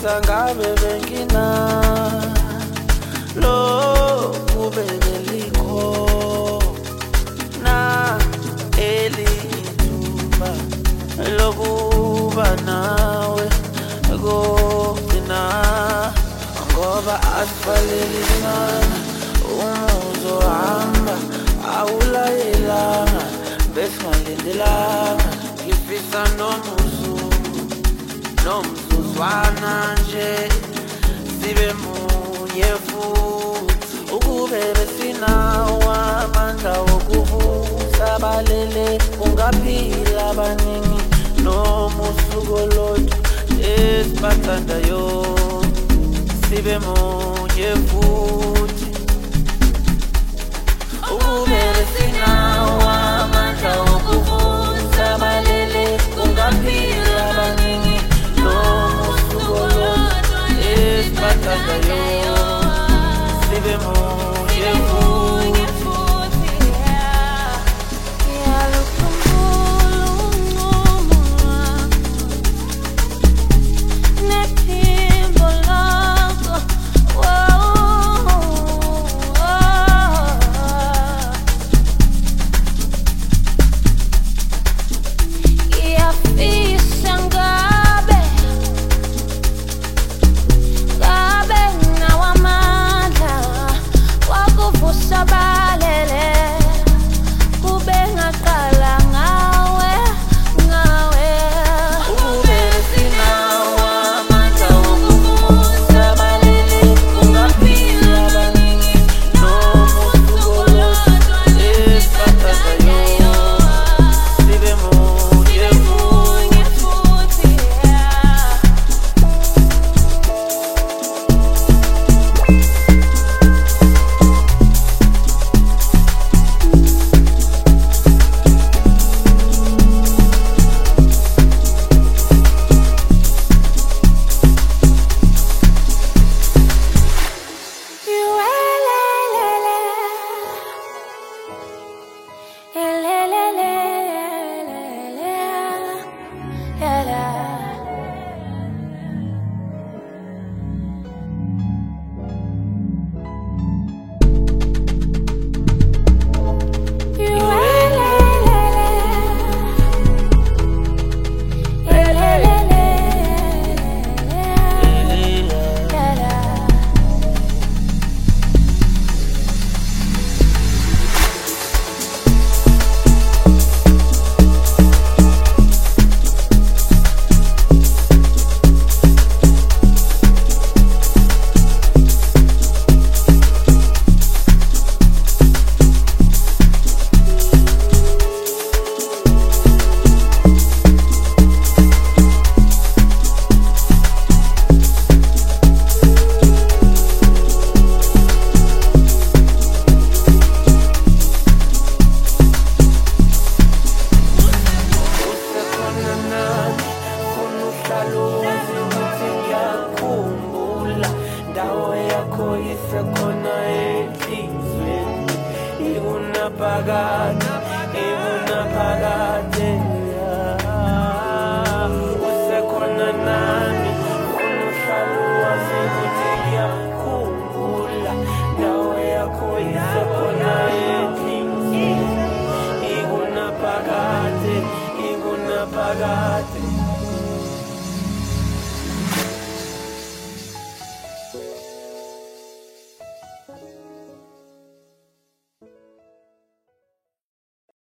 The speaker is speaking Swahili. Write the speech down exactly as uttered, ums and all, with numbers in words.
sangabe bengina lo kubelikho na elithuba lokuba nawe kokina ngoba asifalelana umuzo hamba awulayelanga besingalindelanga ngifisa nomuzu nomzuzwana nje sibe munye futhi ukube besinawo amandla wokuvusa balele kungaphila abaningi noma usuku olodwa esibathandayo sibe munye futhi ukube besinawo amandla wokuvusa balele kungaphila abaningi noma usuku olodwa esibathandayo sibe munye futhi. Paga